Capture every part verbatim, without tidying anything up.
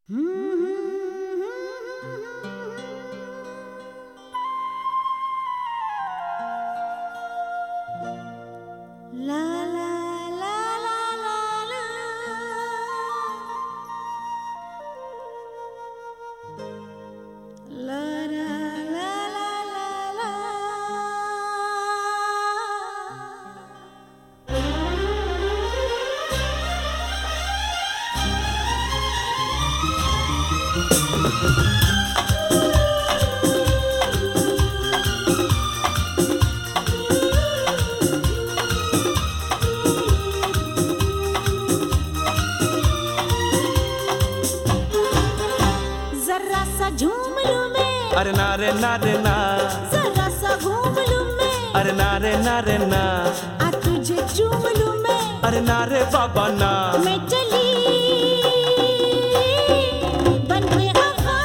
La la la la la la. La la la la la la. जरा सा झूम लूं मैं, अरे ना रे ना रे ना, जरा सा घूम लूं मैं, अरे ना रे ना रे ना, आ तुझे चूम लूं मैं, अरे ना रे बाबा ना, मैं चली बन के हवा,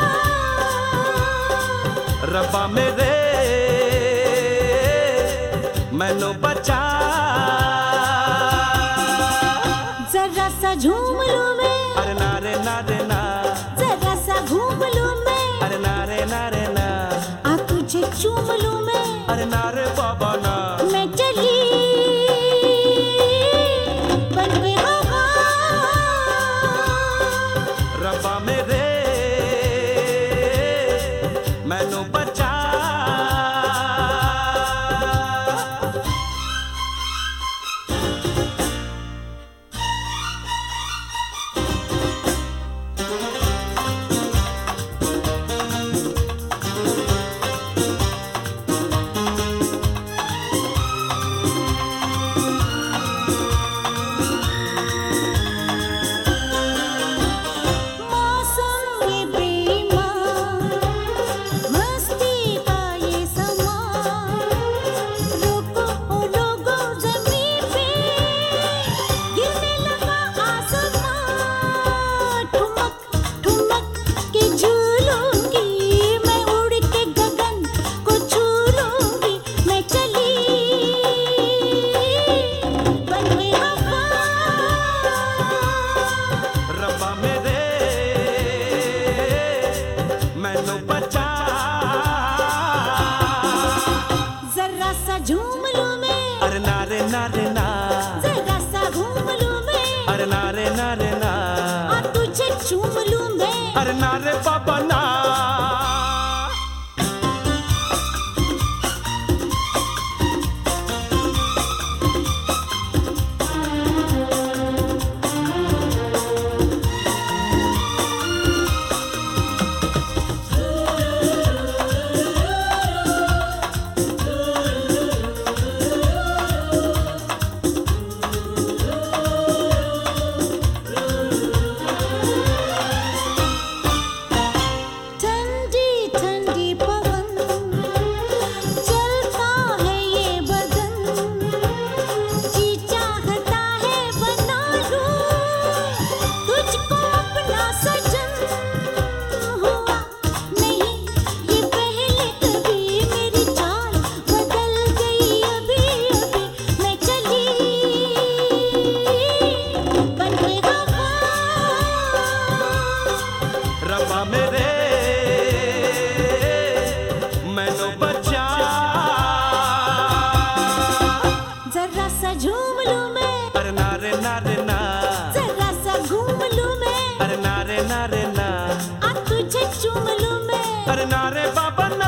रब्बा मेरे मैनू बचा। जरा सा झूम लूं मैं, अरे ना रे ना रे ना, जरा सा घूम लूं मैं, अरे ना रे ना रे ना, आ तुझे चूम लूं मैं, अरे ना रे बाबा ना, मैं चली बन के हवा, रब्बा मेरे मैनू बचा। मौसम ये बेईमान, मस्ती का ये समा, रुको ओ लोगो ज़मीन पे, गिरने लगा आसमां, ठुमक ठुमक के झूलूंगी, मैं उड़ के गगन को छू लूंगी, मैं चली बन के हवा, रब्बा मेरे मैनू बचा। जरा सा झूम लूं मैं, अरे ना रे ना रे ना, जरा सा घूम लूं मैं, अरे ना रे ना रे ना, आ तुझे चूम लूं मैं, अरे ना रे बाबा ना। ठंडी ठंडी पवन, चलता है ये बदन, जी चाहता है बना लूं तुझको अपना सजन, हुआ नहीं ये पहले कभी, मेरी चाल बदल गई अभी अभी, मैं चली बन के हवा, रब्बा मेरे मैनू बचा। जरा सा झूम लूं मैं, अरे ना रे ना रे ना, जरा सा घूम लूं मैं, अरे ना रे ना रे ना, आ तुझे चूम लूं मैं, अरे ना रे बाबा ना।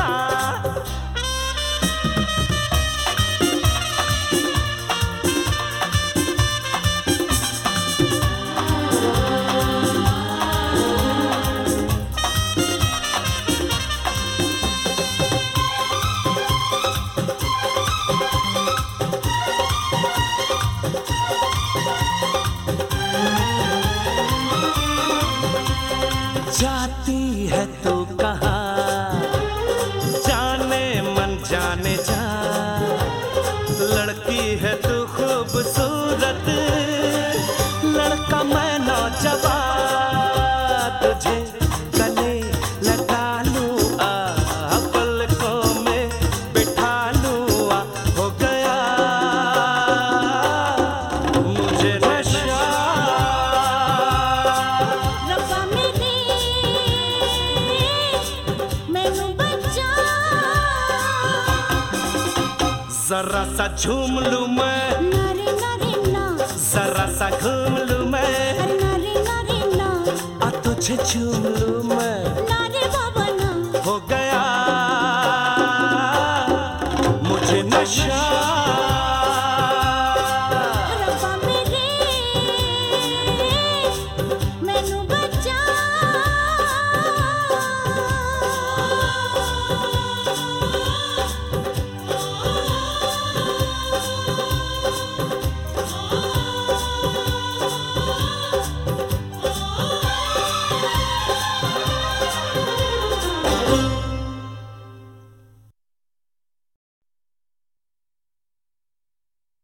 जाती है तू कहाँ, जाने मन जाने जा, लड़की है तू खूबसूरत, लड़का मैं नौजवान, तुझे गले लगा लूं आ, पलकों में बिठा लूं आ, हो गया मुझे नशा। रब्बा मेरे जरा सा झूम लूं मैं, नारे नारे ना, जरा सा घूम लूं मैं, नारे नारे ना, आ तुझे चूम लूं।